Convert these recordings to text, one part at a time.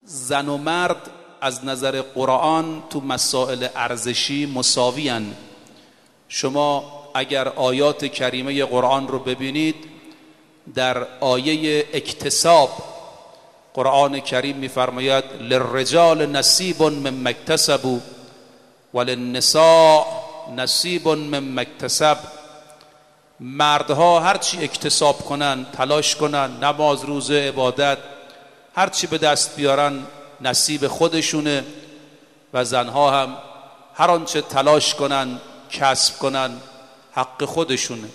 زن و مرد از نظر قرآن تو مسائل ارزشی مساویان. شما اگر آیات کریمه قرآن رو ببینید، در آیه اکتساب قرآن کریم می‌فرماید للرجال نصیب مما اکتسبوا وللنساء نصیب مما اکتسب. مردها هرچی اکتساب کنن، تلاش کنن، نماز، روزه، عبادت، هرچی به دست بیارن نصیب خودشونه و زنها هم هر آنچه تلاش کنن، کسب کنن، حق خودشونه.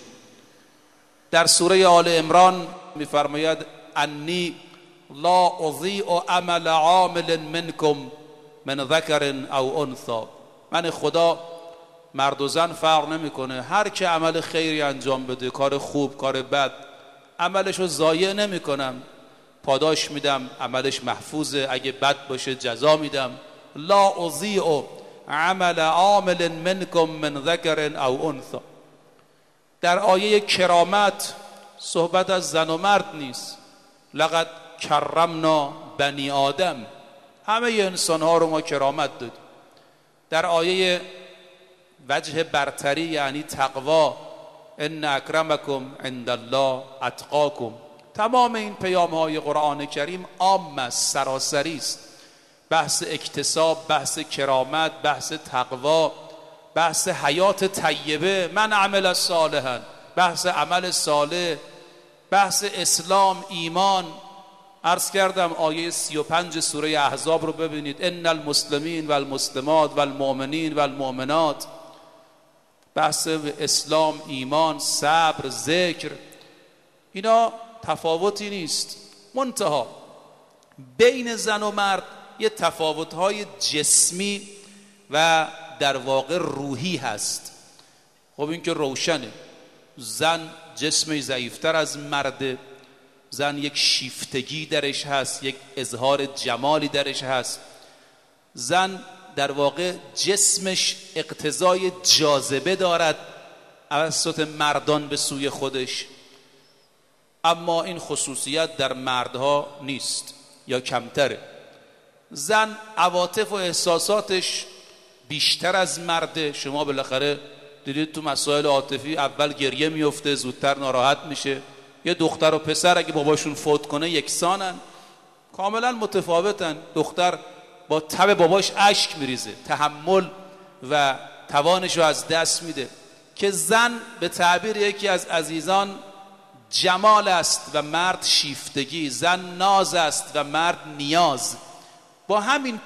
در سوره آل عمران می‌فرماید انی لا اضیع عمل عامل منکم من ذکر او انثی. من خدا مرد و زن فرق نمیکنه، هر که عمل خیری انجام بده، کار خوب، کار بد، عملشو ضایع نمیکنم، پاداش میدم، عملش محفوظه، اگه بد باشه جزا میدم. لا اضیع عمل عامل منکم من ذکر او انثی. در آیه کرامت صحبت از زن و مرد نیست. لقد کرمنا بنی آدم، همه انسان ها رو ما کرامت دادیم. در آیه وجه برتری یعنی تقوا، ان اکرمکم عند الله اتقاکم. تمام این پیام های قرآن کریم عام است، سراسری است. بحث اکتساب، بحث کرامت، بحث تقوا، بحث حیات طیبه، من عمل صالحا، بحث عمل صالح، بحث اسلام، ایمان. عرض کردم آیه 35 سوره احزاب رو ببینید، ان المسلمین و المسلمات و المؤمنین و المؤمنات. بحث اسلام، ایمان، صبر، ذکر، اینا تفاوتی نیست. منتها بین زن و مرد یه تفاوت‌های جسمی و در واقع روحی هست. خب این که روشنه، زن جسمی ضعیفتر از مرد، زن یک شیفتگی درش هست، یک اظهار جمالی درش هست. زن در واقع جسمش اقتضای جاذبه دارد توسط مردان به سوی خودش، اما این خصوصیت در مردها نیست یا کمتره. زن عواطف و احساساتش بیشتر از مرده. شما بالاخره دیدید تو مسائل عاطفی اول گریه میفته، زودتر ناراحت میشه. یه دختر و پسر اگه باباشون فوت کنه یکسانن، کاملا متفاوتن. دختر با تب باباش اشک میریزه، تحمل و توانشو از دست میده، که زن به تعبیر یکی از عزیزان جمال است و مرد شیفتگی، زن ناز است و مرد نیاز. با همین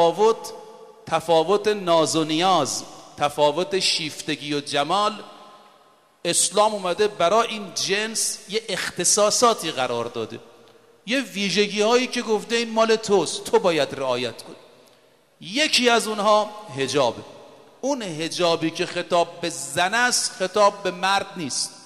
تفاوت ناز و نیاز، تفاوت شیفتگی و جمال، اسلام اومده برای این جنس یه اختصاصاتی قرار داده، یه ویژگی هایی که گفته این مال توست، تو باید رعایت کنی. یکی از اونها حجابه. اون حجابی که خطاب به زن است خطاب به مرد نیست.